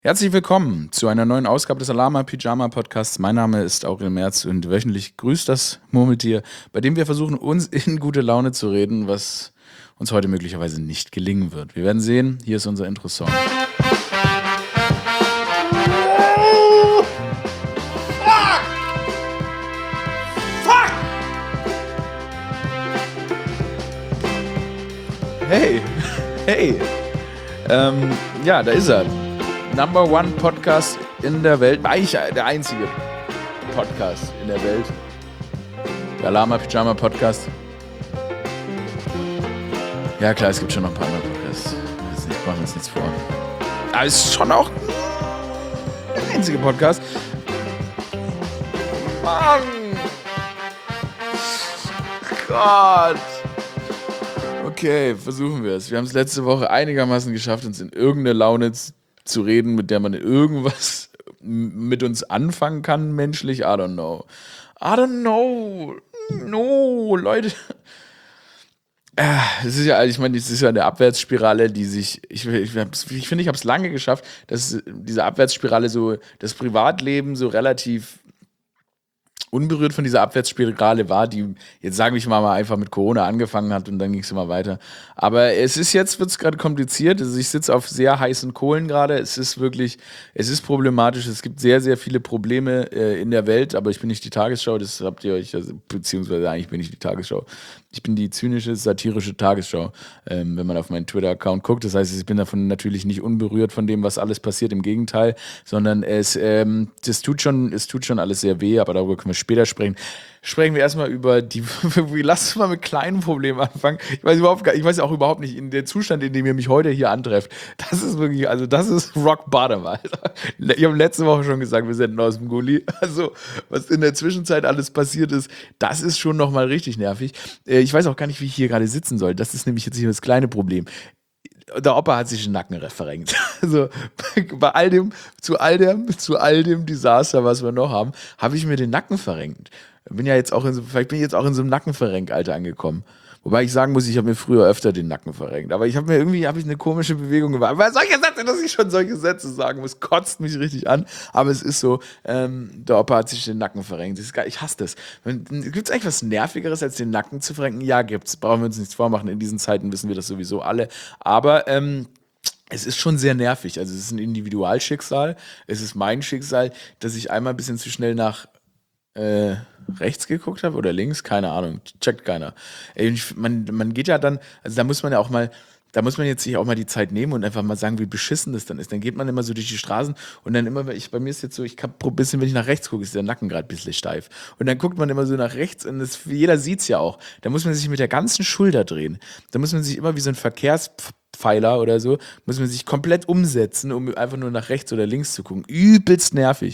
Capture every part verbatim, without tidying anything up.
Herzlich willkommen zu einer neuen Ausgabe des Alama Pyjama Podcasts. Mein Name ist Aurel Merz und wöchentlich grüßt das Murmeltier, bei dem wir versuchen, uns in gute Laune zu reden, was uns heute möglicherweise nicht gelingen wird. Wir werden sehen. Hier ist unser Intro-Song. Oh, fuck! Fuck! Hey, hey. Ähm, ja, da ist er. Number One Podcast in der Welt. Eigentlich der einzige Podcast in der Welt. Der Alama Pyjama Podcast. Ja klar, es gibt schon noch ein paar andere Podcasts. Jetzt nicht, machen wir uns nichts vor. Aber es ist schon auch der einzige Podcast. Mann! Gott! Okay, versuchen wir es. Wir haben es letzte Woche einigermaßen geschafft, uns in irgendeine Laune zu zu reden, mit der man irgendwas mit uns anfangen kann, menschlich. I don't know. I don't know. No, Leute. Es ist ja, ich meine, es ist ja eine Abwärtsspirale, die sich, ich, ich, ich finde, ich habe es lange geschafft, dass diese Abwärtsspirale so, das Privatleben so relativ unberührt von dieser Abwärtsspirale war, die jetzt, sagen wir mal, einfach mit Corona angefangen hat und dann ging es immer weiter. Aber es ist jetzt, wird es gerade kompliziert. Also ich sitze auf sehr heißen Kohlen gerade. Es ist wirklich, es ist problematisch. Es gibt sehr, sehr viele Probleme äh, in der Welt, aber ich bin nicht die Tagesschau, das habt ihr euch, also, beziehungsweise eigentlich bin ich die Tagesschau. Ich bin die zynische, satirische Tagesschau, ähm, wenn man auf meinen Twitter-Account guckt. Das heißt, ich bin davon natürlich nicht unberührt von dem, was alles passiert, im Gegenteil, sondern es, ähm, das tut schon, es tut schon alles sehr weh, aber darüber können wir später sprechen. Sprechen wir erstmal über die, lass uns mal mit kleinen Problemen anfangen. Ich weiß überhaupt gar, ich weiß auch überhaupt nicht, in der Zustand, in dem ihr mich heute hier antrefft, das ist wirklich, also das ist Rock Bottom, Alter. Ich habe letzte Woche schon gesagt, wir senden aus dem Gully. Also, was in der Zwischenzeit alles passiert ist, das ist schon nochmal richtig nervig. Ich weiß auch gar nicht, wie ich hier gerade sitzen soll. Das ist nämlich jetzt hier das kleine Problem. Der Opa hat sich den Nacken verrenkt. Also bei all dem, zu all dem, zu all dem Desaster, was wir noch haben, habe ich mir den Nacken verrenkt. Bin ja jetzt auch in so, vielleicht bin ich jetzt auch in so einem Nackenverrenk-Alter angekommen. Wobei ich sagen muss, ich habe mir früher öfter den Nacken verrenkt. Aber ich habe mir irgendwie habe ich eine komische Bewegung gemacht. Aber solche Sätze, dass ich schon solche Sätze sagen muss, kotzt mich richtig an. Aber es ist so, ähm, der Opa hat sich den Nacken verrenkt. Das ist geil. Ich hasse das. Gibt es eigentlich was Nervigeres, als den Nacken zu verrenken? Ja, gibt's. Brauchen wir uns nichts vormachen. In diesen Zeiten wissen wir das sowieso alle. Aber ähm, es ist schon sehr nervig. Also es ist ein Individualschicksal. Es ist mein Schicksal, dass ich einmal ein bisschen zu schnell nach äh, rechts geguckt habe oder links, keine Ahnung, checkt keiner. Ey, man, man geht ja dann, also da muss man ja auch mal, da muss man jetzt sich auch mal die Zeit nehmen und einfach mal sagen, wie beschissen das dann ist. Dann geht man immer so durch die Straßen und dann immer, ich, bei mir ist jetzt so, ich habe ein bisschen, wenn ich nach rechts gucke, ist der Nacken gerade ein bisschen steif. Und dann guckt man immer so nach rechts und das, jeder sieht's ja auch. Da muss man sich mit der ganzen Schulter drehen. Da muss man sich immer wie so ein Verkehrspfeiler oder so, muss man sich komplett umsetzen, um einfach nur nach rechts oder links zu gucken. Übelst nervig.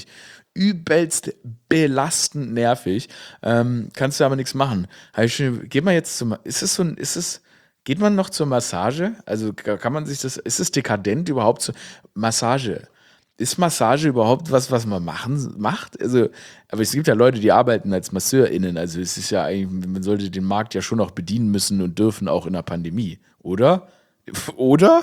Übelst belastend nervig. Ähm, kannst du aber nichts machen. Geht man jetzt zum, ist es so ein, ist es, geht man noch zur Massage? Also kann man sich das, ist es dekadent überhaupt zur Massage? Ist Massage überhaupt was, was man machen, macht? Also, aber es gibt ja Leute, die arbeiten als MasseurInnen. Also es ist ja eigentlich, man sollte den Markt ja schon noch bedienen müssen und dürfen auch in der Pandemie, oder? Oder?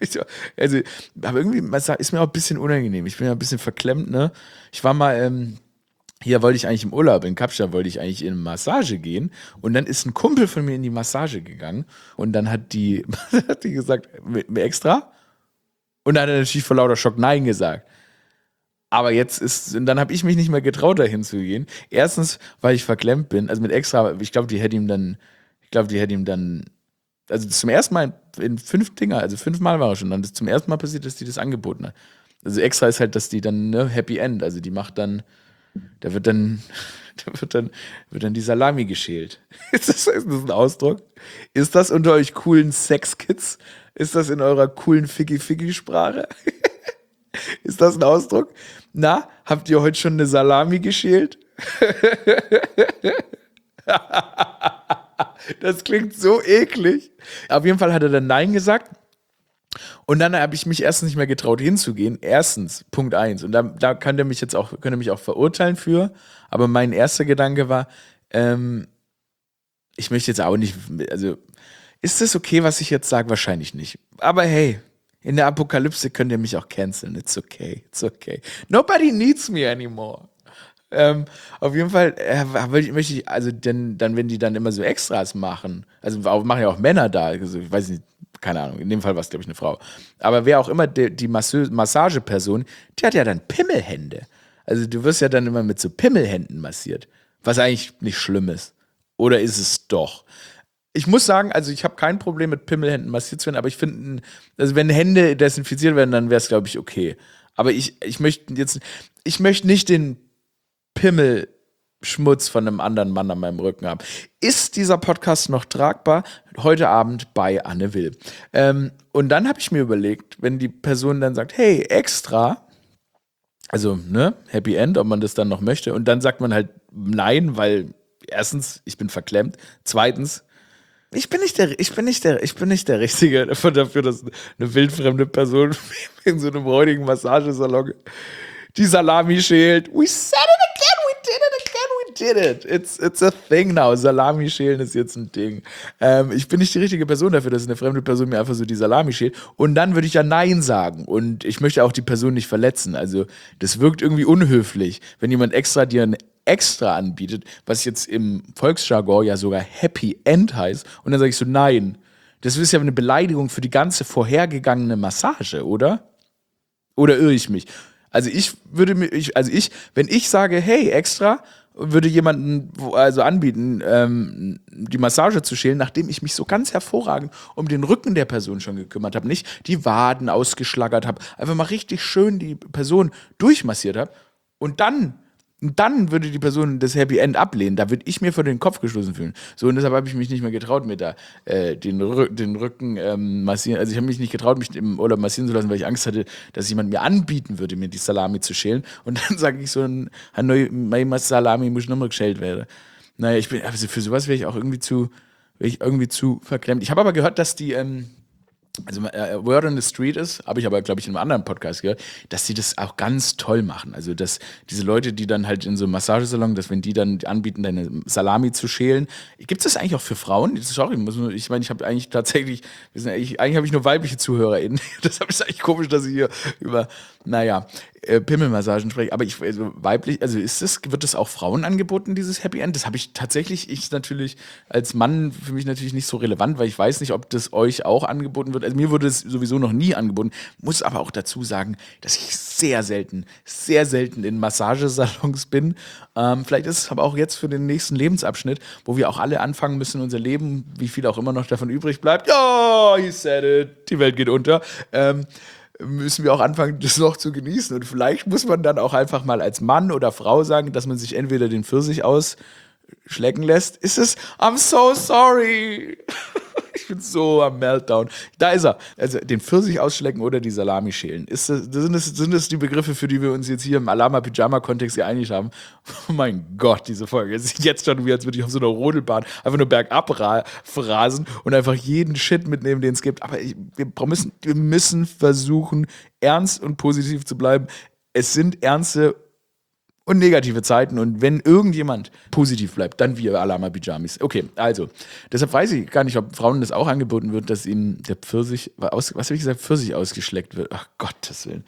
Also, aber irgendwie ist mir auch ein bisschen unangenehm. Ich bin ja ein bisschen verklemmt, ne? Ich war mal, ähm, hier wollte ich eigentlich im Urlaub, in Kapstadt wollte ich eigentlich in eine Massage gehen und dann ist ein Kumpel von mir in die Massage gegangen und dann hat die, hat die gesagt, mit, mit extra? Und dann hat er natürlich vor lauter Schock Nein gesagt. Aber jetzt ist, und dann habe ich mich nicht mehr getraut, dahin zu gehen. Erstens, weil ich verklemmt bin, also mit extra, ich glaube, die hätte ihm dann, ich glaube, die hätte ihm dann, also zum ersten Mal in fünf Dinger, also fünfmal war er schon, dann ist zum ersten Mal passiert, dass die das angeboten hat. Also extra ist halt, dass die dann, ne, Happy End, also die macht dann, da wird dann, da wird dann, wird dann die Salami geschält. Ist das, ist das ein Ausdruck? Ist das unter euch coolen Sexkids? Ist das in eurer coolen Ficky-Ficky-Sprache? Ist das ein Ausdruck? Na, habt ihr heute schon eine Salami geschält? Das klingt so eklig. Auf jeden Fall hat er dann Nein gesagt. Und dann habe ich mich erstens nicht mehr getraut hinzugehen. Erstens, Punkt eins. Und da, da kann er mich jetzt auch, kann er mich auch verurteilen für. Aber mein erster Gedanke war, ähm, ich möchte jetzt auch nicht, also, ist das okay, was ich jetzt sage? Wahrscheinlich nicht. Aber hey, In der Apokalypse könnt ihr mich auch canceln. It's okay, it's okay. Nobody needs me anymore. Ähm, auf jeden Fall äh, möchte ich, also denn, dann, wenn die dann immer so Extras machen, also auch, machen ja auch Männer da, also ich weiß nicht, keine Ahnung, in dem Fall war es, glaube ich, eine Frau. Aber wer auch immer die, die Massö- Massageperson, die hat ja dann Pimmelhände. Also du wirst ja dann immer mit so Pimmelhänden massiert, was eigentlich nicht schlimm ist. Oder ist es doch? Ich muss sagen, also ich habe kein Problem mit Pimmelhänden massiert zu werden, aber ich finde, also wenn Hände desinfiziert werden, dann wäre es, glaube ich, okay. Aber ich, ich möchte jetzt, ich möchte nicht den Pimmelschmutz von einem anderen Mann an meinem Rücken haben. Ist dieser Podcast noch tragbar? Heute Abend bei Anne Will. Ähm, und dann habe ich mir überlegt, wenn die Person dann sagt, hey, extra, also, ne, Happy End, ob man das dann noch möchte, und dann sagt man halt nein, weil erstens, ich bin verklemmt, zweitens, ich bin nicht der, ich bin nicht der, ich bin nicht der Richtige dafür, dafür, dass eine wildfremde Person in so einem räudigen Massagesalon die Salami schält. We said it again, we did it again, we did it. It's, it's a thing now. Salami schälen ist jetzt ein Ding. Ähm, ich bin nicht die richtige Person dafür, dass eine fremde Person mir einfach so die Salami schält. Und dann würde ich ja Nein sagen. Und ich möchte auch die Person nicht verletzen. Also das wirkt irgendwie unhöflich, wenn jemand extra dir ein extra anbietet, was jetzt im Volksjargon ja sogar Happy End heißt. Und dann sage ich so, nein. Das ist ja eine Beleidigung für die ganze vorhergegangene Massage, oder? Oder irre ich mich? Also ich würde mir, ich, also ich, wenn ich sage, hey, extra, würde jemanden also anbieten, ähm, die Massage zu schälen, nachdem ich mich so ganz hervorragend um den Rücken der Person schon gekümmert habe, nicht die Waden ausgeschlagert habe, einfach mal richtig schön die Person durchmassiert habe und dann dann würde die Person das Happy End ablehnen. Da würde ich mir vor den Kopf gestoßen fühlen. So, und deshalb habe ich mich nicht mehr getraut, mir da äh, den, Rü- den Rücken ähm, massieren. Also ich habe mich nicht getraut, mich im Urlaub massieren zu lassen, weil ich Angst hatte, dass jemand mir anbieten würde, mir die Salami zu schälen. Und dann sage ich so, ein Hanoi, meine Salami muss nochmal geschält werden. Naja, ich bin, also für sowas wäre ich auch irgendwie zu, wäre ich irgendwie zu verklemmt. Ich habe aber gehört, dass die, ähm, also äh, Word on the Street ist, habe ich aber, glaube ich, in einem anderen Podcast gehört, dass die das auch ganz toll machen. Also, dass diese Leute, die dann halt in so einem Massagesalon, dass wenn die dann anbieten, deine Salami zu schälen, gibt es das eigentlich auch für Frauen? Sorry, muss nur, ich meine, ich habe eigentlich tatsächlich, wir sind eigentlich, eigentlich habe ich nur weibliche ZuhörerInnen. Deshalb ist es eigentlich komisch, dass ich hier über, naja, äh, Pimmelmassagen spreche. Aber ich, also weiblich, also ist das, wird das auch Frauen angeboten, dieses Happy End? Das habe ich tatsächlich, ich natürlich als Mann für mich natürlich nicht so relevant, weil ich weiß nicht, ob das euch auch angeboten wird. Also mir wurde es sowieso noch nie angeboten. Muss aber auch dazu sagen, dass ich sehr selten, sehr selten in Massagesalons bin. Ähm, vielleicht ist es aber auch jetzt für den nächsten Lebensabschnitt, wo wir auch alle anfangen müssen, unser Leben, wie viel auch immer noch davon übrig bleibt. Ja, he said it, die Welt geht unter. Ähm, müssen wir auch anfangen, das noch zu genießen. Und vielleicht muss man dann auch einfach mal als Mann oder Frau sagen, dass man sich entweder den Pfirsich ausschlecken lässt. Ist es, I'm so sorry. Ich bin so am Meltdown. Da ist er. Also den Pfirsich ausschlecken oder die Salami schälen. Ist das, sind, das, sind das die Begriffe, für die wir uns jetzt hier im Alama-Pyjama-Kontext geeinigt haben? Oh mein Gott, diese Folge. Es sieht jetzt schon wie, als würde ich auf so einer Rodelbahn einfach nur bergab ra- phrasen und einfach jeden Shit mitnehmen, den es gibt. Aber ich, wir, müssen, wir müssen versuchen, ernst und positiv zu bleiben. Es sind ernste und negative Zeiten. Und wenn irgendjemand positiv bleibt, dann wir Alama Pyjamis. Okay, also, deshalb weiß ich gar nicht, ob Frauen das auch angeboten wird, dass ihnen der Pfirsich, aus, was habe ich gesagt, Pfirsich ausgeschleckt wird. Ach Gottes Willen.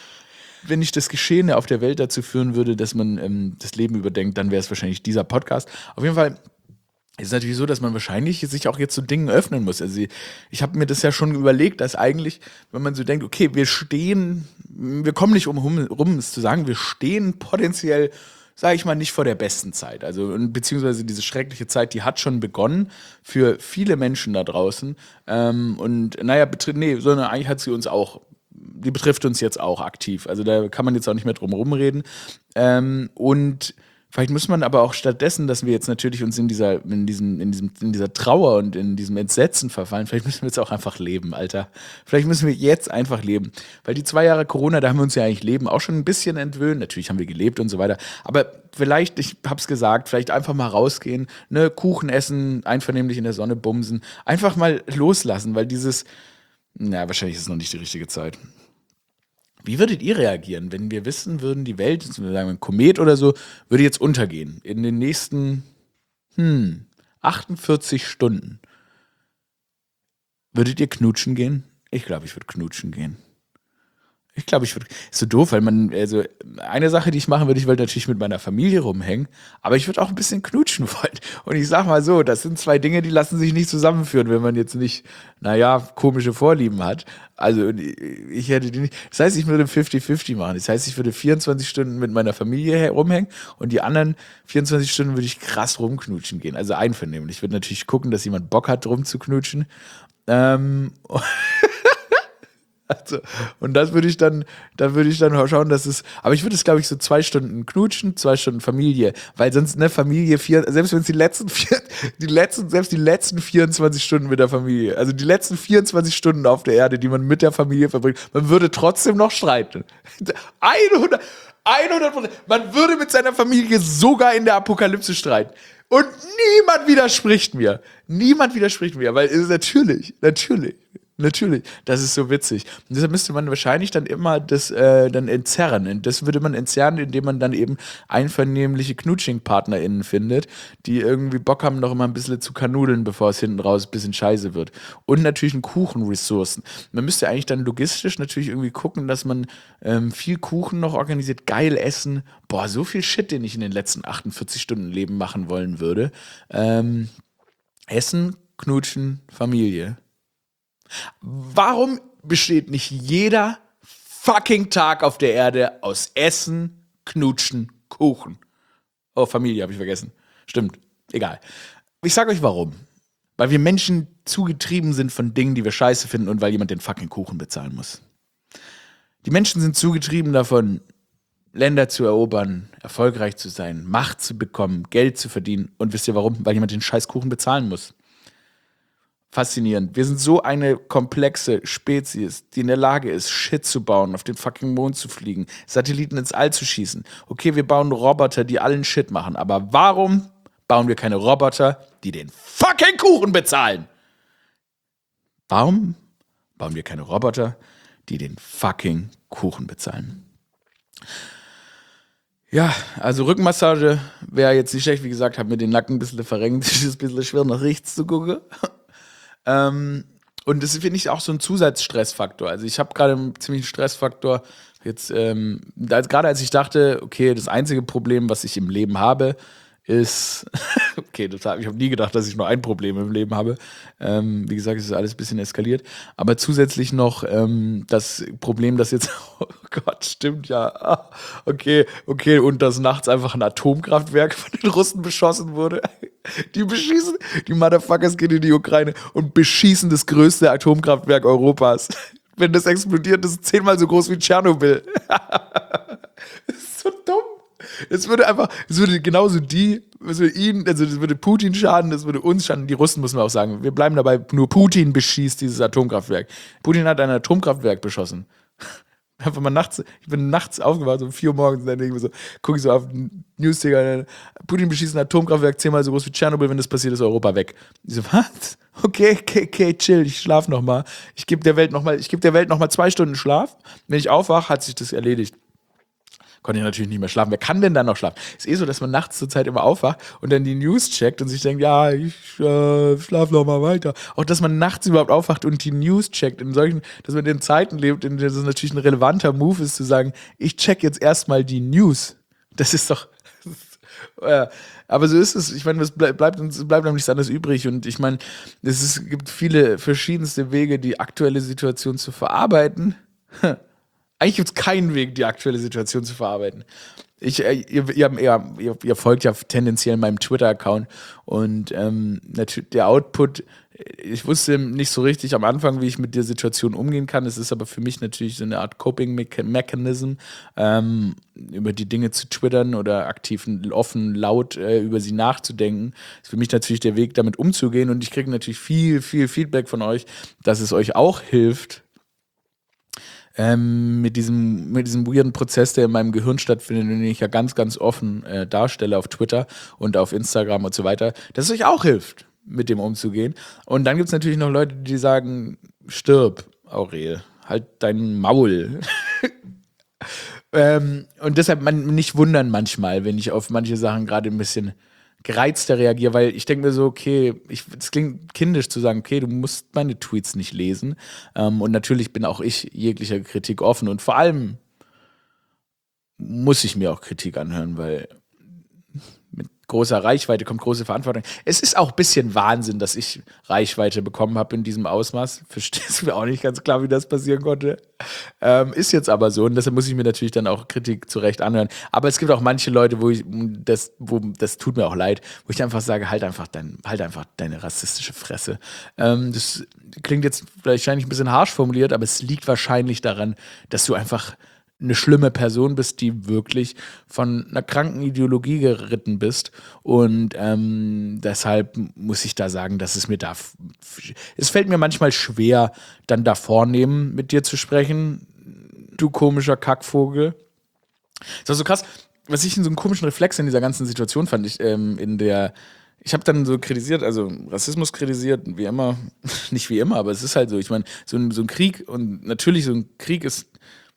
Wenn ich das Geschehene auf der Welt dazu führen würde, dass man ähm, das Leben überdenkt, dann wäre es wahrscheinlich dieser Podcast. Auf jeden Fall ist es natürlich so, dass man wahrscheinlich sich auch jetzt zu Dingen öffnen muss. Also ich habe mir das ja schon überlegt, dass eigentlich, wenn man so denkt, okay, wir stehen, wir kommen nicht um rum, es zu sagen, wir stehen potenziell, sage ich mal, nicht vor der besten Zeit. Also beziehungsweise diese schreckliche Zeit, die hat schon begonnen für viele Menschen da draußen. Ähm, und naja, betri- nee, sondern eigentlich hat sie uns auch, die betrifft uns jetzt auch aktiv. Also da kann man jetzt auch nicht mehr drum rumreden. Ähm, und vielleicht muss man aber auch stattdessen, dass wir jetzt natürlich uns in dieser, in diesem, in diesem, in dieser Trauer und in diesem Entsetzen verfallen, vielleicht müssen wir jetzt auch einfach leben, Alter. Vielleicht müssen wir jetzt einfach leben. Weil die zwei Jahre Corona, da haben wir uns ja eigentlich Leben auch schon ein bisschen entwöhnt. Natürlich haben wir gelebt und so weiter. Aber vielleicht, ich hab's gesagt, vielleicht einfach mal rausgehen, ne, Kuchen essen, einvernehmlich in der Sonne bumsen. Einfach mal loslassen, weil dieses, na, wahrscheinlich ist es noch nicht die richtige Zeit. Wie würdet ihr reagieren, wenn wir wissen würden, die Welt, sagen wir ein Komet oder so, würde jetzt untergehen in den nächsten hm, achtundvierzig Stunden? Würdet ihr knutschen gehen? Ich glaube, ich würde knutschen gehen. Ich glaube, ich würde. Ist so doof, weil man, also eine Sache, die ich machen würde, ich wollte natürlich mit meiner Familie rumhängen, aber ich würde auch ein bisschen knutschen wollen. Und ich sag mal so, das sind zwei Dinge, die lassen sich nicht zusammenführen, wenn man jetzt nicht, naja, komische Vorlieben hat. Also ich hätte die nicht. Das heißt, ich würde fünfzig fünfzig machen. Das heißt, ich würde vierundzwanzig Stunden mit meiner Familie rumhängen und die anderen vierundzwanzig Stunden würde ich krass rumknutschen gehen. Also einvernehmlich. Ich würde natürlich gucken, dass jemand Bock hat, rumzuknutschen. Ähm. Also, und das würde ich dann, da würde ich dann schauen, dass es, aber ich würde es, glaube ich, so zwei Stunden knutschen, zwei Stunden Familie, weil sonst eine Familie vier, selbst wenn es die letzten vier, die letzten, selbst die letzten vierundzwanzig Stunden mit der Familie, also die letzten vierundzwanzig Stunden auf der Erde, die man mit der Familie verbringt, man würde trotzdem noch streiten. hundert, hundert Prozent. Man würde mit seiner Familie sogar in der Apokalypse streiten. Und niemand widerspricht mir. Niemand widerspricht mir, weil es ist natürlich, natürlich. Natürlich, das ist so witzig. Und deshalb müsste man wahrscheinlich dann immer das äh, dann entzerren. Und das würde man entzerren, indem man dann eben einvernehmliche Knutsching-PartnerInnen findet, die irgendwie Bock haben, noch immer ein bisschen zu kanudeln, bevor es hinten raus ein bisschen scheiße wird. Und natürlich einen Kuchenressourcen. Man müsste eigentlich dann logistisch natürlich irgendwie gucken, dass man ähm, viel Kuchen noch organisiert, geil essen. Boah, so viel Shit, den ich in den letzten achtundvierzig Stunden Leben machen wollen würde. Ähm, Essen, Knutschen, Familie. Warum besteht nicht jeder fucking Tag auf der Erde aus Essen, Knutschen, Kuchen? Oh, Familie habe ich vergessen. Stimmt, egal. Ich sag euch warum. Weil wir Menschen zugetrieben sind von Dingen, die wir scheiße finden und weil jemand den fucking Kuchen bezahlen muss. Die Menschen sind zugetrieben davon, Länder zu erobern, erfolgreich zu sein, Macht zu bekommen, Geld zu verdienen. Und wisst ihr warum? Weil jemand den scheiß Kuchen bezahlen muss. Faszinierend. Wir sind so eine komplexe Spezies, die in der Lage ist, Shit zu bauen, auf den fucking Mond zu fliegen, Satelliten ins All zu schießen. Okay, wir bauen Roboter, die allen Shit machen, aber warum bauen wir keine Roboter, die den fucking Kuchen bezahlen? Warum bauen wir keine Roboter, die den fucking Kuchen bezahlen? Ja, also Rückenmassage wäre jetzt nicht schlecht. Wie gesagt, habe mir den Nacken ein bisschen verrenkt. Es ist ein bisschen schwer, nach rechts zu gucken. Ähm, und das finde ich auch so ein Zusatzstressfaktor. Also ich habe gerade einen ziemlichen Stressfaktor. Jetzt, ähm, als, gerade als ich dachte, okay, das einzige Problem, was ich im Leben habe, ist, okay, das hab, ich habe nie gedacht, dass ich nur ein Problem im Leben habe. Ähm, wie gesagt, es ist alles ein bisschen eskaliert. Aber zusätzlich noch ähm, das Problem, dass jetzt, oh Gott, stimmt ja, ah, okay, okay, und dass nachts einfach ein Atomkraftwerk von den Russen beschossen wurde. Die beschießen, die Motherfuckers gehen in die Ukraine und beschießen das größte Atomkraftwerk Europas. Wenn das explodiert, das ist zehnmal so groß wie Tschernobyl. Das ist so dumm. Es würde einfach, es würde genauso die, es würde ihn, also es würde Putin schaden, es würde uns schaden. Die Russen, muss man auch sagen. Wir bleiben dabei, nur Putin beschießt dieses Atomkraftwerk. Putin hat ein Atomkraftwerk beschossen. Einfach mal nachts, ich bin nachts aufgewacht, so um vier Uhr morgens, und dann denke ich mir so, gucke ich so auf den News-Ticker, Putin beschießt ein Atomkraftwerk zehnmal so groß wie Tschernobyl, wenn das passiert, ist Europa weg. Ich so, was? Okay, okay, okay, chill, ich schlaf noch mal. Ich gebe der Welt noch mal, ich gebe der Welt noch mal zwei Stunden Schlaf. Wenn ich aufwache, hat sich das erledigt. Konnte ich natürlich nicht mehr schlafen. Wer kann denn dann noch schlafen? Ist eh so, dass man nachts zur Zeit immer aufwacht und dann die News checkt und sich denkt, ja, ich äh, schlaf noch mal weiter. Auch, dass man nachts überhaupt aufwacht und die News checkt, in solchen, dass man in Zeiten lebt, in denen das natürlich ein relevanter Move ist, zu sagen, ich check jetzt erstmal die News. Das ist doch, äh, aber so ist es. Ich meine, es bleibt uns bleibt нам nichts anderes übrig. Und ich meine, es ist, gibt viele verschiedenste Wege, die aktuelle Situation zu verarbeiten. Eigentlich gibt es keinen Weg, die aktuelle Situation zu verarbeiten. Ich, äh, ihr, ihr, ihr, ihr folgt ja tendenziell meinem Twitter-Account und ähm, natürlich der Output, ich wusste nicht so richtig am Anfang, wie ich mit der Situation umgehen kann. Es ist aber für mich natürlich so eine Art Coping-Mechanism, ähm, über die Dinge zu twittern oder aktiv offen, laut äh, über sie nachzudenken. Ist für mich natürlich der Weg, damit umzugehen. Und ich kriege natürlich viel, viel Feedback von euch, dass es euch auch hilft, Ähm, mit diesem, mit diesem weirden Prozess, der in meinem Gehirn stattfindet, den ich ja ganz, ganz offen äh, darstelle auf Twitter und auf Instagram und so weiter, dass es euch auch hilft, mit dem umzugehen. Und dann gibt es natürlich noch Leute, die sagen, stirb, Aurel, halt dein Maul. ähm, und deshalb man, nicht wundern manchmal, wenn ich auf manche Sachen gerade ein bisschen, gereizter reagiere, weil ich denke mir so, okay, es klingt kindisch zu sagen, okay, du musst meine Tweets nicht lesen. Ähm, und natürlich bin auch ich jeglicher Kritik offen und vor allem muss ich mir auch Kritik anhören, weil mit großer Reichweite kommt große Verantwortung. Es ist auch ein bisschen Wahnsinn, dass ich Reichweite bekommen habe in diesem Ausmaß. Verstehst du mir auch nicht ganz klar, wie das passieren konnte. Ähm, ist jetzt aber so und deshalb muss ich mir natürlich dann auch Kritik zurecht anhören. Aber es gibt auch manche Leute, wo ich das, wo das tut mir auch leid, wo ich einfach sage, halt einfach dein, halt einfach deine rassistische Fresse. Ähm, das klingt jetzt wahrscheinlich ein bisschen harsch formuliert, aber es liegt wahrscheinlich daran, dass du einfach eine schlimme Person bist, die wirklich von einer kranken Ideologie geritten bist. Und ähm, deshalb muss ich da sagen, dass es mir da. F- es fällt mir manchmal schwer, dann da vornehmen, mit dir zu sprechen, du komischer Kackvogel. Das war so krass, was ich in so einem komischen Reflex in dieser ganzen Situation fand. Ich, ähm, in der. Ich habe dann so kritisiert, also Rassismus kritisiert, wie immer, nicht wie immer, aber es ist halt so. Ich meine, so ein, so ein Krieg und natürlich so ein Krieg ist.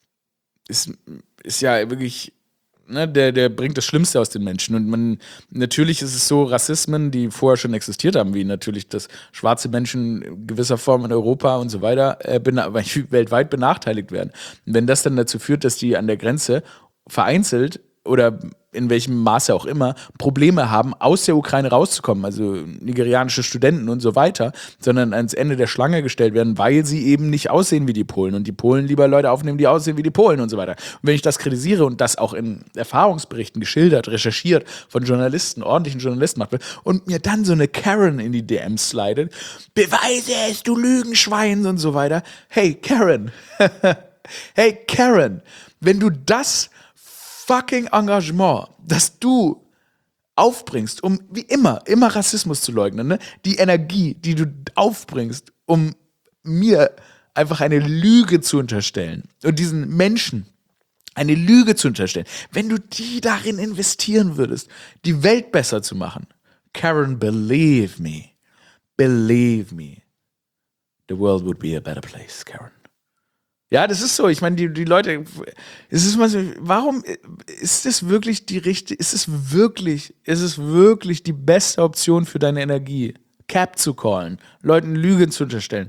Ist, ist ja wirklich, ne, der, der bringt das Schlimmste aus den Menschen. Und man, natürlich ist es so, Rassismen, die vorher schon existiert haben, wie natürlich, dass schwarze Menschen in gewisser Form in Europa und so weiter äh, bena- weltweit benachteiligt werden. Und wenn das dann dazu führt, dass die an der Grenze vereinzelt oder in welchem Maße auch immer Probleme haben, aus der Ukraine rauszukommen, also nigerianische Studenten und so weiter, sondern ans Ende der Schlange gestellt werden, weil sie eben nicht aussehen wie die Polen und die Polen lieber Leute aufnehmen, die aussehen wie die Polen und so weiter. Und wenn ich das kritisiere und das auch in Erfahrungsberichten geschildert, recherchiert von Journalisten, ordentlichen Journalisten macht und mir dann so eine Karen in die D Ms slidet, beweise es, du Lügenschwein und so weiter. Hey Karen, hey Karen, wenn du das fucking Engagement, das du aufbringst, um wie immer, immer Rassismus zu leugnen, ne? Die Energie, die du aufbringst, um mir einfach eine Lüge zu unterstellen und diesen Menschen eine Lüge zu unterstellen, wenn du die darin investieren würdest, die Welt besser zu machen. Karen, believe me, believe me, the world would be a better place, Karen. Ja, das ist so. Ich meine, die, die Leute, es ist mal so, warum ist das wirklich die richtige, ist es wirklich, ist es wirklich die beste Option für deine Energie, Cap zu callen, Leuten Lügen zu unterstellen?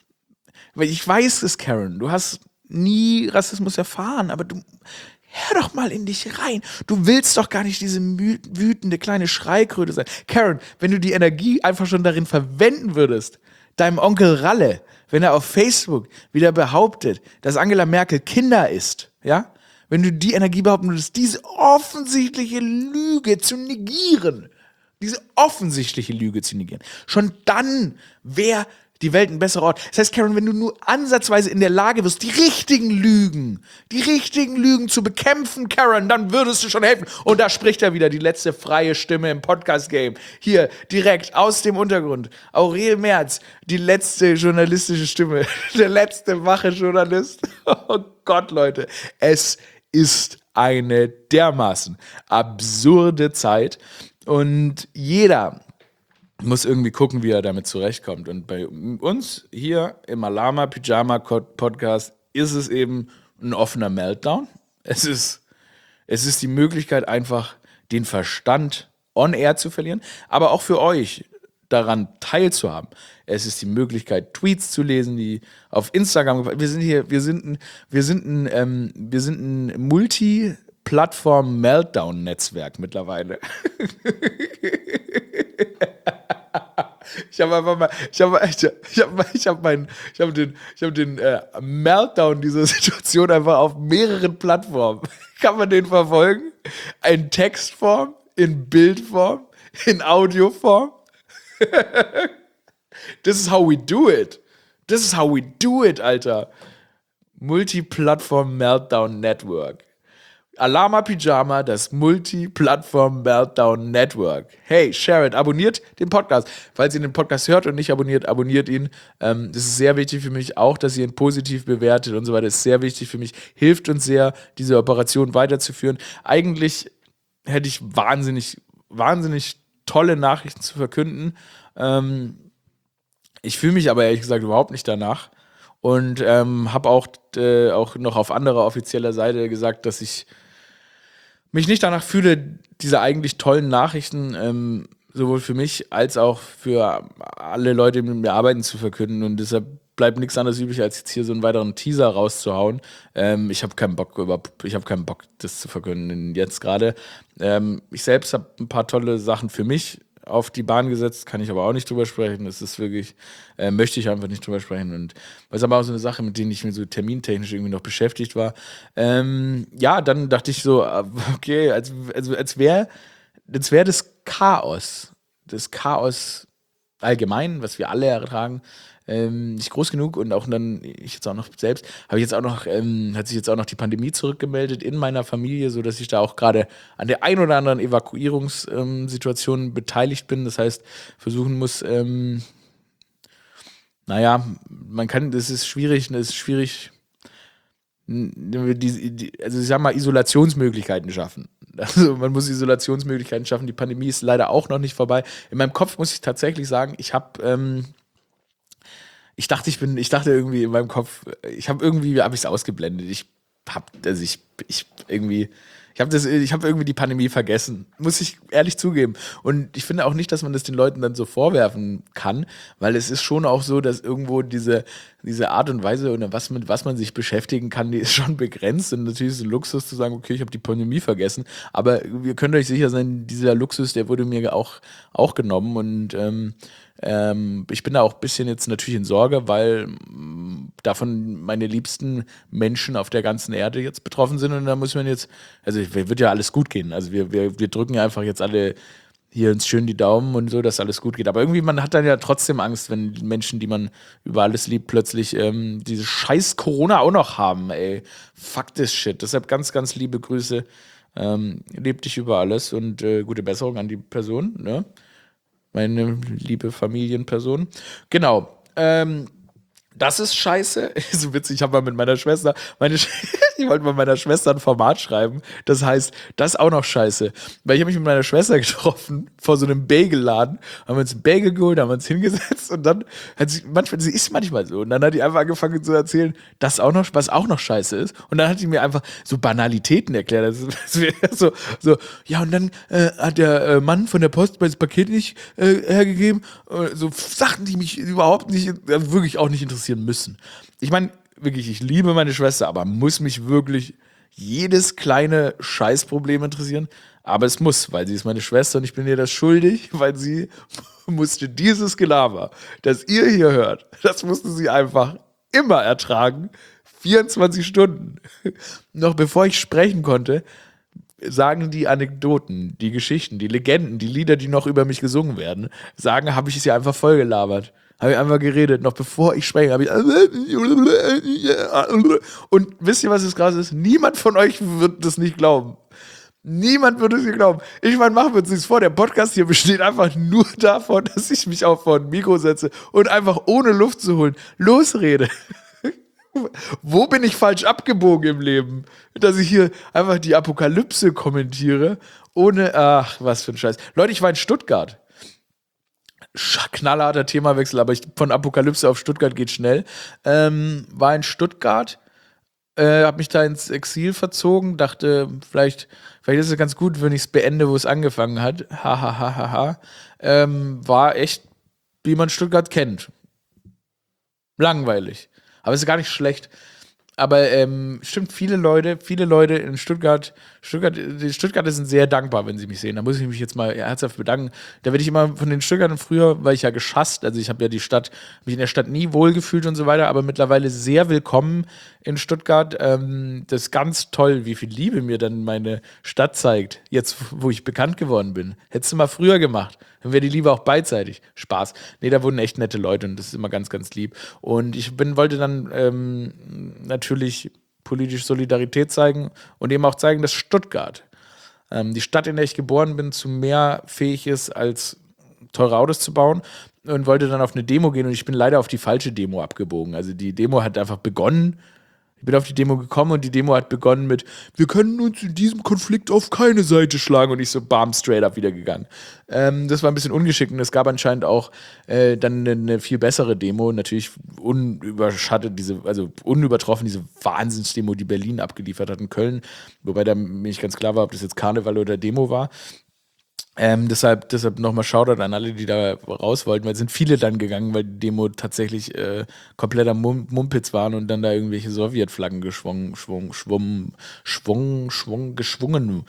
Weil ich weiß es, Karen, du hast nie Rassismus erfahren, aber du, hör doch mal in dich rein. Du willst doch gar nicht diese mü- wütende kleine Schreikröte sein. Karen, wenn du die Energie einfach schon darin verwenden würdest, deinem Onkel Ralle, wenn er auf Facebook wieder behauptet, dass Angela Merkel Kinder ist, ja? Wenn du die Energie behaupten würdest, diese offensichtliche Lüge zu negieren, diese offensichtliche Lüge zu negieren, schon dann wäre die Welt ein besserer Ort. Das heißt, Karen, wenn du nur ansatzweise in der Lage wirst, die richtigen Lügen, die richtigen Lügen zu bekämpfen, Karen, dann würdest du schon helfen. Und da spricht ja wieder die letzte freie Stimme im Podcast-Game. Hier, direkt aus dem Untergrund. Aurel Merz, die letzte journalistische Stimme. Der letzte wache Journalist. Oh Gott, Leute. Es ist eine dermaßen absurde Zeit. Und jeder muss irgendwie gucken, wie er damit zurechtkommt. Und bei uns hier im Alama Pyjama Podcast ist es eben ein offener Meltdown. Es ist, es ist die Möglichkeit, einfach den Verstand on air zu verlieren, aber auch für euch daran teilzuhaben. Es ist die Möglichkeit, Tweets zu lesen, die auf Instagram. Wir sind hier, wir sind ein, wir sind ein, ähm, wir sind ein Multi-Plattform-Meltdown-Netzwerk mittlerweile. Ich habe einfach mal, ich habe, ich habe, ich habe meinen, ich habe den, ich habe den äh, Meltdown dieser Situation einfach auf mehreren Plattformen. Kann man den verfolgen? In Textform, in Bildform, in Audioform. This is how we do it. This is how we do it, Alter. Multi-Plattform Meltdown Network. Alama Pyjama, das Multi-Plattform Meltdown Network. Hey, share it, abonniert den Podcast. Falls ihr den Podcast hört und nicht abonniert, abonniert ihn. Ähm, das ist sehr wichtig für mich, auch, dass ihr ihn positiv bewertet und so weiter. Das ist sehr wichtig für mich. Hilft uns sehr, diese Operation weiterzuführen. Eigentlich hätte ich wahnsinnig, wahnsinnig tolle Nachrichten zu verkünden. Ähm, ich fühle mich aber ehrlich gesagt überhaupt nicht danach. Und ähm, habe auch, äh, auch noch auf anderer offizieller Seite gesagt, dass ich mich nicht danach fühle, diese eigentlich tollen Nachrichten ähm, sowohl für mich als auch für alle Leute, die mit mir arbeiten, zu verkünden. Und deshalb bleibt nichts anderes übrig, als jetzt hier so einen weiteren Teaser rauszuhauen. Ähm, ich habe keinen Bock über, ich habe keinen Bock, das zu verkünden jetzt gerade. Ähm, ich selbst habe ein paar tolle Sachen für mich auf die Bahn gesetzt, kann ich aber auch nicht drüber sprechen. Das ist wirklich, äh, möchte ich einfach nicht drüber sprechen. Und das ist aber auch so eine Sache, mit denen ich mir so termintechnisch irgendwie noch beschäftigt war. Ähm, ja, dann dachte ich so, äh, okay, als, also als wäre als wär das Chaos, das Chaos allgemein, was wir alle ertragen, ähm, nicht groß genug. Und auch dann, ich jetzt auch noch selbst, habe ich jetzt auch noch, ähm, hat sich jetzt auch noch die Pandemie zurückgemeldet in meiner Familie, so dass ich da auch gerade an der ein oder anderen Evakuierungssituation ähm, beteiligt bin. Das heißt, versuchen muss, ähm, naja, man kann, das ist schwierig, das ist schwierig, die, die, also ich sag mal, Isolationsmöglichkeiten schaffen. Also man muss Isolationsmöglichkeiten schaffen. Die Pandemie ist leider auch noch nicht vorbei. In meinem Kopf muss ich tatsächlich sagen, ich habe ähm, ich dachte, ich bin, ich dachte irgendwie in meinem Kopf, ich habe irgendwie, habe ich es ausgeblendet. Ich habe, also ich, ich irgendwie, ich habe das, ich habe irgendwie die Pandemie vergessen, muss ich ehrlich zugeben. Und ich finde auch nicht, dass man das den Leuten dann so vorwerfen kann, weil es ist schon auch so, dass irgendwo diese, diese Art und Weise oder was mit was man sich beschäftigen kann, die ist schon begrenzt. Und natürlich ist es ein Luxus zu sagen, okay, ich habe die Pandemie vergessen. Aber ihr könnt euch sicher sein, dieser Luxus, der wurde mir auch, auch genommen. Und ähm, ähm, ich bin da auch ein bisschen jetzt natürlich in Sorge, weil mh, davon meine liebsten Menschen auf der ganzen Erde jetzt betroffen sind. Und da muss man jetzt, also wird ja alles gut gehen. Also wir, wir, wir drücken ja einfach jetzt alle hier uns schön die Daumen und so, dass alles gut geht. Aber irgendwie, man hat dann ja trotzdem Angst, wenn die Menschen, die man über alles liebt, plötzlich ähm, diese scheiß Corona auch noch haben, ey. Fuck this shit. Deshalb ganz, ganz liebe Grüße. Ähm, lebt dich über alles und äh, gute Besserung an die Person, ne? Meine liebe Familienperson. Genau. Ähm, das ist scheiße. So witzig, ich habe mal mit meiner Schwester, meine Sch ich wollte mal meiner Schwester ein Format schreiben. Das heißt, das ist auch noch scheiße. Weil ich habe mich mit meiner Schwester getroffen vor so einem Bagelladen, haben wir uns einen Bagel geholt, haben uns hingesetzt und dann hat sie, manchmal, sie ist manchmal so. Und dann hat die einfach angefangen zu erzählen, das auch noch, was auch noch scheiße ist. Und dann hat die mir einfach so Banalitäten erklärt. Das, das wäre so, so, ja, und dann äh, hat der äh, Mann von der Post das Paket nicht äh, hergegeben. Äh, so Sachen, die mich überhaupt nicht, also wirklich auch nicht interessieren müssen. Ich meine, wirklich, ich liebe meine Schwester, aber muss mich wirklich jedes kleine Scheißproblem interessieren. Aber es muss, weil sie ist meine Schwester und ich bin ihr das schuldig, weil sie musste dieses Gelaber, das ihr hier hört, das musste sie einfach immer ertragen. vierundzwanzig Stunden. Noch bevor ich sprechen konnte, sagen die Anekdoten, die Geschichten, die Legenden, die Lieder, die noch über mich gesungen werden, sagen, habe ich es ja einfach vollgelabert. Habe ich einfach geredet, noch bevor ich spreche, habe ich und wisst ihr, was das krass ist? Niemand von euch wird das nicht glauben. Niemand würde es mir glauben. Ich meine, machen wir uns nichts vor, der Podcast hier besteht einfach nur davon, dass ich mich auch vor ein Mikro setze und einfach ohne Luft zu holen losrede. Wo bin ich falsch abgebogen im Leben? Dass ich hier einfach die Apokalypse kommentiere, ohne, ach, was für ein Scheiß. Leute, ich war in Stuttgart. Knallharter Themawechsel, aber ich, von Apokalypse auf Stuttgart geht schnell. Ähm, war in Stuttgart, äh, hab mich da ins Exil verzogen, dachte, vielleicht, vielleicht ist es ganz gut, wenn ich es beende, wo es angefangen hat. Ha, ha, ha, ha, ha. Ähm, war echt, wie man Stuttgart kennt. Langweilig. Aber es ist gar nicht schlecht. Aber ähm, stimmt, viele Leute, viele Leute in Stuttgart, Stuttgart, die Stuttgarter sind sehr dankbar, wenn sie mich sehen. Da muss ich mich jetzt mal herzhaft bedanken. Da werde ich immer von den Stuttgartern früher, weil ich ja geschasst, also ich habe ja die Stadt, mich in der Stadt nie wohlgefühlt und so weiter, aber mittlerweile sehr willkommen in Stuttgart. Ähm, das ist ganz toll, wie viel Liebe mir dann meine Stadt zeigt, jetzt wo ich bekannt geworden bin. Hättest du mal früher gemacht, dann wäre die Liebe auch beidseitig. Spaß. Nee, da wurden echt nette Leute und das ist immer ganz, ganz lieb. Und ich bin, wollte dann ähm, natürlich politisch Solidarität zeigen und eben auch zeigen, dass Stuttgart, ähm, die Stadt, in der ich geboren bin, zu mehr fähig ist, als teure Autos zu bauen, und wollte dann auf eine Demo gehen und ich bin leider auf die falsche Demo abgebogen. Also die Demo hat einfach begonnen. Ich bin auf die Demo gekommen und die Demo hat begonnen mit, wir können uns in diesem Konflikt auf keine Seite schlagen und ich so bam, straight up wieder gegangen. Ähm, das war ein bisschen ungeschickt und es gab anscheinend auch äh, dann eine, eine viel bessere Demo, natürlich unüberschattet, diese, also unübertroffen diese Wahnsinnsdemo, die Berlin abgeliefert hat in Köln, wobei da mir nicht ganz klar war, ob das jetzt Karneval oder Demo war. Ähm, deshalb, deshalb nochmal Shoutout an alle, die da raus wollten, weil es sind viele dann gegangen, weil die Demo tatsächlich äh, kompletter Mum Mumpitz waren und dann da irgendwelche Sowjetflaggen geschwungen, schwung, schwung, schwung, schwung, geschwungen,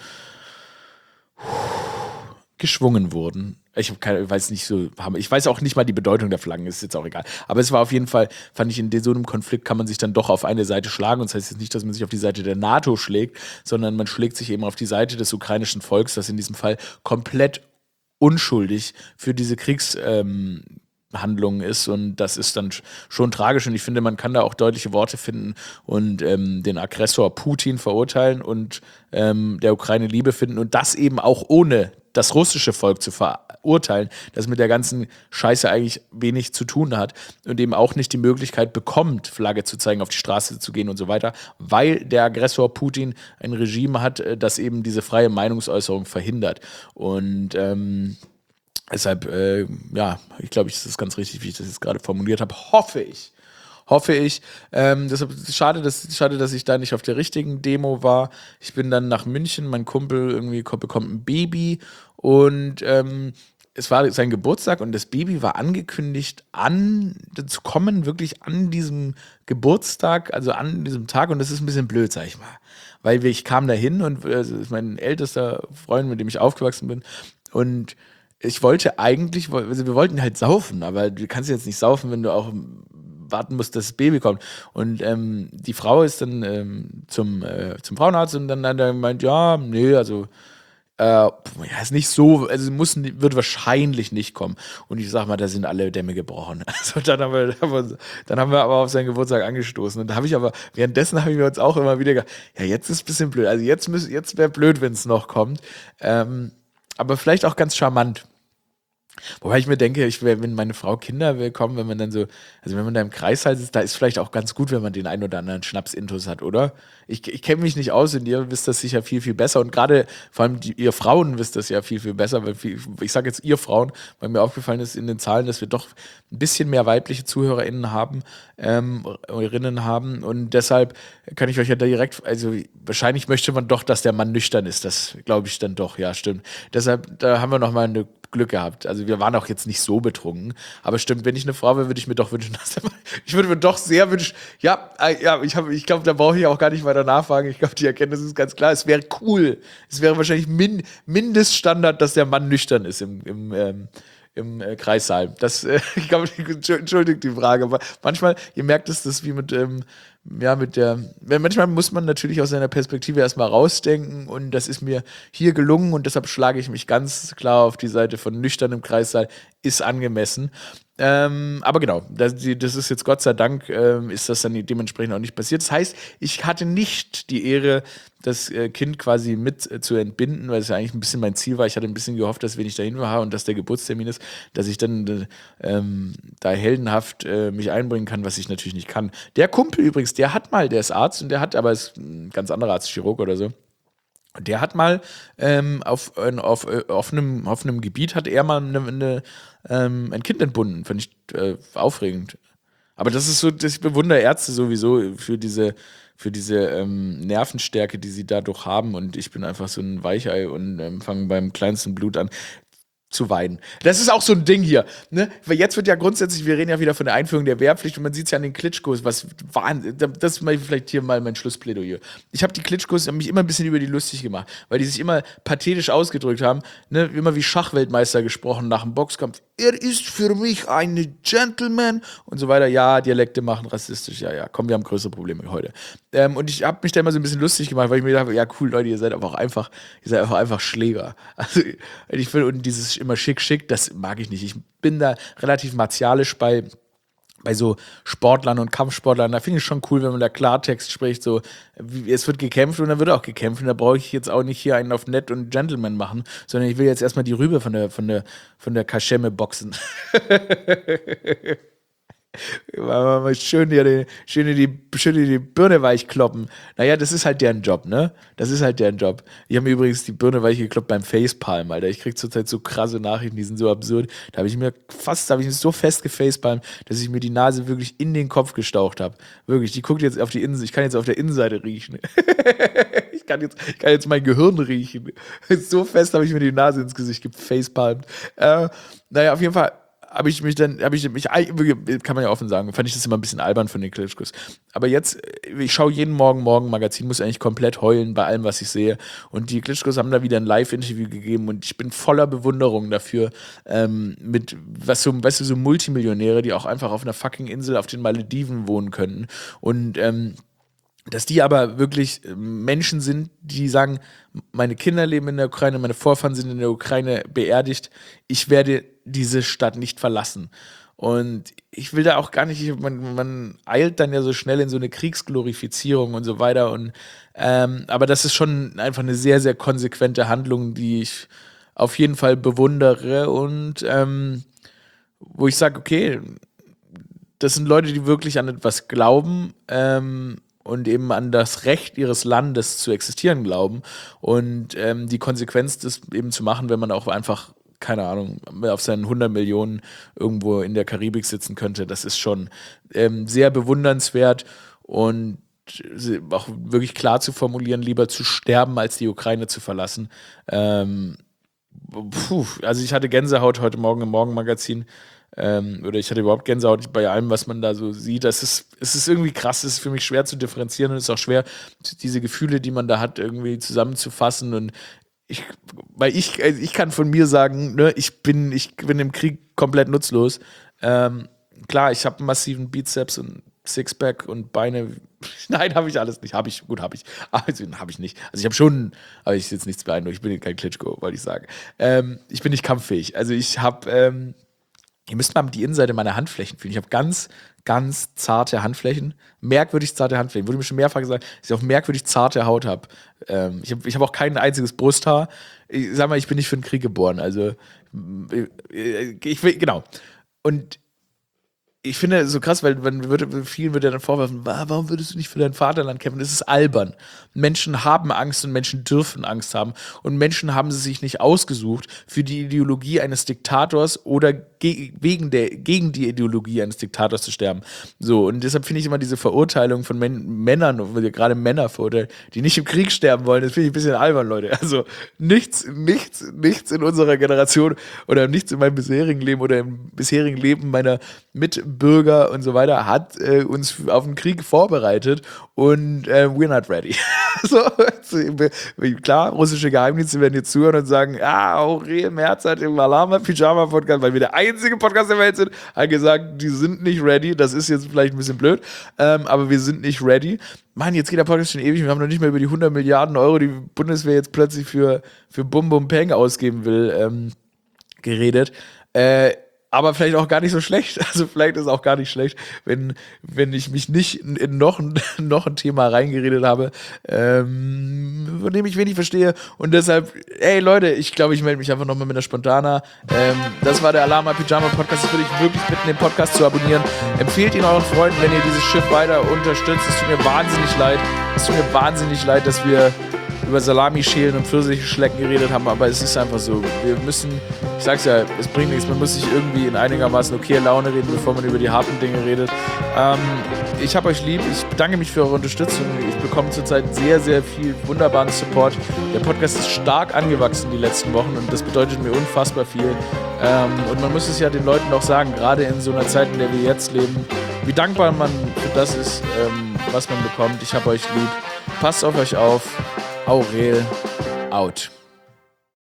geschwungen wurden. Ich hab keine, weiß nicht so, ich weiß auch nicht mal die Bedeutung der Flaggen, ist jetzt auch egal. Aber es war auf jeden Fall, fand ich, in so einem Konflikt kann man sich dann doch auf eine Seite schlagen. Und das heißt jetzt nicht, dass man sich auf die Seite der NATO schlägt, sondern man schlägt sich eben auf die Seite des ukrainischen Volks, das in diesem Fall komplett unschuldig für diese Kriegshandlungen ähm, ist. Und das ist dann schon tragisch. Und ich finde, man kann da auch deutliche Worte finden und ähm, den Aggressor Putin verurteilen und ähm, der Ukraine Liebe finden. Und das eben auch ohne das russische Volk zu verurteilen, das mit der ganzen Scheiße eigentlich wenig zu tun hat und eben auch nicht die Möglichkeit bekommt, Flagge zu zeigen, auf die Straße zu gehen und so weiter, weil der Aggressor Putin ein Regime hat, das eben diese freie Meinungsäußerung verhindert. Und ähm, deshalb, äh, ja, ich glaube, es ist ganz richtig, wie ich das jetzt gerade formuliert habe, hoffe ich, hoffe ich. Ähm, deshalb schade dass, schade, dass ich da nicht auf der richtigen Demo war. Ich bin dann nach München, mein Kumpel irgendwie bekommt ein Baby und ähm, es war sein Geburtstag und das Baby war angekündigt, an zu kommen, wirklich an diesem Geburtstag, also an diesem Tag und das ist ein bisschen blöd, sag ich mal. Weil wir, ich kam da hin und äh, das ist mein ältester Freund, mit dem ich aufgewachsen bin und ich wollte eigentlich, also wir wollten halt saufen, aber du kannst jetzt nicht saufen, wenn du auch warten musst, dass das Baby kommt. Und ähm, die Frau ist dann ähm, zum, äh, zum Frauenarzt und dann hat er gemeint, ja, nee, also äh, ja, ist nicht so, also muss, wird wahrscheinlich nicht kommen. Und ich sag mal, da sind alle Dämme gebrochen. Also dann haben wir, dann haben wir aber auf seinen Geburtstag angestoßen. Und da habe ich aber, währenddessen haben wir uns auch immer wieder gedacht, ja, jetzt ist es ein bisschen blöd. Also jetzt, müß, jetzt wäre blöd, wenn es noch kommt. Ähm, aber vielleicht auch ganz charmant. Wobei ich mir denke, ich, wenn meine Frau Kinder willkommen, wenn man dann so, also wenn man da im Kreißsaal sitzt, da ist vielleicht auch ganz gut, wenn man den einen oder anderen Schnaps-Intus hat, oder? Ich, ich kenne mich nicht aus und ihr wisst das sicher viel, viel besser und gerade vor allem die, ihr Frauen wisst das ja viel, viel besser, weil viel, ich sage jetzt ihr Frauen, weil mir aufgefallen ist in den Zahlen, dass wir doch ein bisschen mehr weibliche ZuhörerInnen haben, ähm, Innen haben und deshalb kann ich euch ja direkt, also wahrscheinlich möchte man doch, dass der Mann nüchtern ist, das glaube ich dann doch, ja stimmt. Deshalb, da haben wir nochmal eine Glück gehabt. Also wir waren auch jetzt nicht so betrunken. Aber stimmt, wenn ich eine Frau wäre, würde ich mir doch wünschen, dass der Mann, ich würde mir doch sehr wünschen, ja, äh, ja, ich, hab, ich glaube, da brauche ich auch gar nicht weiter nachfragen. Ich glaube, die Erkenntnis ist ganz klar. Es wäre cool. Es wäre wahrscheinlich min, Mindeststandard, dass der Mann nüchtern ist im, im, ähm, im äh, Kreissaal. Das, äh, ich glaube, entschuldigt die Frage, aber manchmal, ihr merkt es, das wie mit, ähm, ja, mit der, manchmal muss man natürlich aus seiner Perspektive erstmal rausdenken und das ist mir hier gelungen und deshalb schlage ich mich ganz klar auf die Seite von nüchternem Kreissaal, ist angemessen. Ähm, aber genau, das, das ist jetzt Gott sei Dank, ähm, ist das dann dementsprechend auch nicht passiert. Das heißt, ich hatte nicht die Ehre, das äh, Kind quasi mit äh, zu entbinden, weil es ja eigentlich ein bisschen mein Ziel war. Ich hatte ein bisschen gehofft, dass wenn ich dahin war und dass der Geburtstermin ist, dass ich dann äh, ähm, da heldenhaft äh, mich einbringen kann, was ich natürlich nicht kann. Der Kumpel übrigens, der hat mal, der ist Arzt und der hat, aber ist ein ganz anderer Arzt, Chirurg oder so. Der hat mal ähm, auf, äh, auf, äh, auf, einem, auf einem Gebiet hat er mal eine, eine, ähm, ein Kind entbunden. Fand ich äh, aufregend. Aber das ist so, ich bewundere Ärzte sowieso für diese, für diese ähm, Nervenstärke, die sie dadurch haben. Und ich bin einfach so ein Weichei und ähm, fange beim kleinsten Blut an zu weinen. Das ist auch so ein Ding hier, ne? Weil jetzt wird ja grundsätzlich, wir reden ja wieder von der Einführung der Wehrpflicht und man sieht es ja an den Klitschkos, was Wahnsinn, das ist mal vielleicht hier mal mein Schlussplädoyer. Ich habe die Klitschkos, haben mich immer ein bisschen über die lustig gemacht, weil die sich immer pathetisch ausgedrückt haben, ne? Immer wie Schachweltmeister gesprochen nach dem Boxkampf. Er ist für mich ein Gentleman und so weiter. Ja, Dialekte machen rassistisch, ja, ja. Komm, wir haben größere Probleme heute. Ähm, und ich habe mich da immer so ein bisschen lustig gemacht, weil ich mir dachte, ja cool, Leute, ihr seid aber auch einfach, ihr seid einfach, einfach Schläger. Also ich finde, und dieses immer schick, schick, das mag ich nicht. Ich bin da relativ martialisch bei, bei so Sportlern und Kampfsportlern. Da finde ich schon cool, wenn man da Klartext spricht, so, wie, es wird gekämpft und dann wird auch gekämpft. Und da brauche ich jetzt auch nicht hier einen auf nett und Gentleman machen, sondern ich will jetzt erstmal die Rübe von der, von der, von der Kaschemme boxen. Schön dir die, schön dir die, schön dir die Birne weich kloppen. Naja, das ist halt deren Job, ne? Das ist halt deren Job. Ich habe mir übrigens die Birne weich gekloppt beim Facepalm, Alter. Ich krieg zurzeit so krasse Nachrichten, die sind so absurd. Da habe ich mir fast, da habe ich mich so fest gefacepalmt, dass ich mir die Nase wirklich in den Kopf gestaucht habe. Wirklich, die guckt jetzt auf die Innenseite, ich kann jetzt auf der Innenseite riechen. ich, kann jetzt, ich kann jetzt mein Gehirn riechen. So fest habe ich mir die Nase ins Gesicht gefacepalmt. Äh, naja, auf jeden Fall habe ich mich dann, habe ich mich, kann man ja offen sagen, fand ich das immer ein bisschen albern von den Klitschkos. Aber jetzt, ich schaue jeden Morgen Morgen-Magazin, muss eigentlich komplett heulen bei allem, was ich sehe. Und die Klitschkos haben da wieder ein Live-Interview gegeben und ich bin voller Bewunderung dafür, ähm, mit, was so, weißt du, so Multimillionäre, die auch einfach auf einer fucking Insel auf den Malediven wohnen könnten. Und, ähm, dass die aber wirklich Menschen sind, die sagen, meine Kinder leben in der Ukraine, meine Vorfahren sind in der Ukraine beerdigt, ich werde diese Stadt nicht verlassen. Und ich will da auch gar nicht, man, man eilt dann ja so schnell in so eine Kriegsglorifizierung und so weiter. Und, ähm, aber das ist schon einfach eine sehr, sehr konsequente Handlung, die ich auf jeden Fall bewundere und ähm, wo ich sage, okay, das sind Leute, die wirklich an etwas glauben, ähm, und eben an das Recht ihres Landes zu existieren glauben und ähm, die Konsequenz, das eben zu machen, wenn man auch einfach, keine Ahnung, auf seinen hundert Millionen irgendwo in der Karibik sitzen könnte, das ist schon ähm, sehr bewundernswert und auch wirklich klar zu formulieren, lieber zu sterben, als die Ukraine zu verlassen. Ähm, puh, also ich hatte Gänsehaut heute Morgen im Morgenmagazin. Ähm, oder ich hatte überhaupt Gänsehaut bei allem, was man da so sieht. Das ist, es ist irgendwie krass, es ist für mich schwer zu differenzieren und es ist auch schwer, diese Gefühle, die man da hat, irgendwie zusammenzufassen. Und ich, weil ich, also ich kann von mir sagen, ne, ich bin, ich bin im Krieg komplett nutzlos. Ähm, klar, ich habe einen massiven Bizeps und Sixpack und Beine. Nein, habe ich alles nicht. Habe ich, gut, habe ich. Also, habe ich nicht. Also ich habe schon, aber ich jetzt nichts beeindruckt. Ich bin kein Klitschko, wollte ich sagen. Ähm, ich bin nicht kampffähig. Also ich habe, ähm, ihr müsst mal die Innenseite meiner Handflächen fühlen. Ich habe ganz, ganz zarte Handflächen. Merkwürdig zarte Handflächen. Wurde mir schon mehrfach gesagt, dass ich auch merkwürdig zarte Haut habe. Ähm, ich habe ich hab auch kein einziges Brusthaar. Ich sag mal, ich bin nicht für den Krieg geboren. Also, ich, ich will, genau. Und ich finde so krass, weil man würde, vielen würde ja dann vorwerfen, warum würdest du nicht für dein Vaterland kämpfen? Das ist albern. Menschen haben Angst und Menschen dürfen Angst haben. Und Menschen haben sie sich nicht ausgesucht für die Ideologie eines Diktators oder ge- wegen der, gegen die Ideologie eines Diktators zu sterben. So, und deshalb finde ich immer diese Verurteilung von Män- Männern, gerade Männer verurteilen, die nicht im Krieg sterben wollen, das finde ich ein bisschen albern, Leute. Also nichts, nichts, nichts in unserer Generation oder nichts in meinem bisherigen Leben oder im bisherigen Leben meiner Mitbürger und so weiter hat äh, uns auf den Krieg vorbereitet und äh, we're not ready. so, klar, russische Geheimdienste werden jetzt zuhören und sagen, ah, Aurel Merz hat im Alama-Pyjama-Podcast, weil wir der einzige Podcast der Welt sind, hat gesagt, die sind nicht ready. Das ist jetzt vielleicht ein bisschen blöd, ähm, aber wir sind nicht ready. Mann, jetzt geht der Podcast schon ewig, wir haben noch nicht mehr über die hundert Milliarden Euro, die Bundeswehr jetzt plötzlich für, für Bum Bum Peng ausgeben will, ähm, geredet. Äh, aber vielleicht auch gar nicht so schlecht. Also vielleicht ist es auch gar nicht schlecht, wenn, wenn ich mich nicht in, in noch, ein, noch ein Thema reingeredet habe, ähm, von dem ich wenig verstehe. Und deshalb, ey Leute, ich glaube, ich melde mich einfach nochmal mit einer Spontana. Ähm, das war der Alama Pyjama Podcast. Ich würde euch wirklich bitten, den Podcast zu abonnieren. Empfehlt ihn euren Freunden, wenn ihr dieses Schiff weiter unterstützt. Es tut mir wahnsinnig leid. Es tut mir wahnsinnig leid, dass wir über Salami-Schälen und Pfirsichschlecken geredet haben, aber es ist einfach so. Wir müssen, ich sag's ja, es bringt nichts, man muss sich irgendwie in einigermaßen okayer Laune reden, bevor man über die harten Dinge redet. Ähm, ich hab euch lieb, ich bedanke mich für eure Unterstützung. Ich bekomme zurzeit sehr, sehr viel wunderbaren Support. Der Podcast ist stark angewachsen die letzten Wochen und das bedeutet mir unfassbar viel. Ähm, und man muss es ja den Leuten auch sagen, gerade in so einer Zeit, in der wir jetzt leben, wie dankbar man für das ist, ähm, was man bekommt. Ich hab euch lieb. Passt auf euch auf. Aurel out.